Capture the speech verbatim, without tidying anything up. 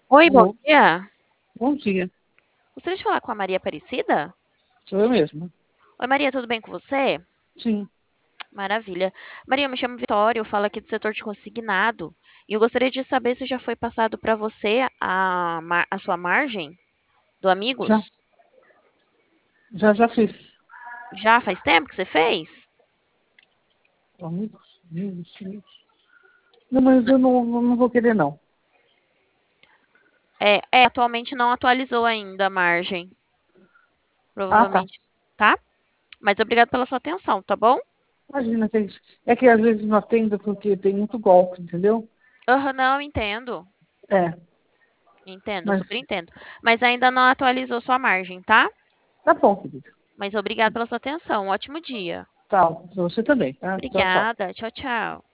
Oi, bom Alô, dia. bom dia. Gostaria de falar com a Maria Aparecida? Sou eu mesma. Oi, Maria, tudo bem com você? Sim, Maravilha. Maria, eu me chamo Vitória, eu falo aqui do setor de consignado. E eu gostaria de saber se já foi passado para você a, ma- a sua margem do já, Amigos. já, já fiz. Já faz tempo que você fez? Amigos, amigos, amigos. Não, mas eu não, não não vou querer, não. É, é, atualmente não atualizou ainda a margem, Ah, tá. provavelmente, tá? Mas obrigado pela sua atenção, tá bom? Imagina, tem, é que às vezes não atendo porque tem muito golpe, entendeu? Aham, não, entendo. É, Entendo, mas super entendo. Mas ainda não atualizou sua margem, tá? tá bom, querido. Mas obrigado pela sua atenção. Um ótimo dia. Tá, você também, tá? Tchau, tchau. Obrigada. Tchau, tchau.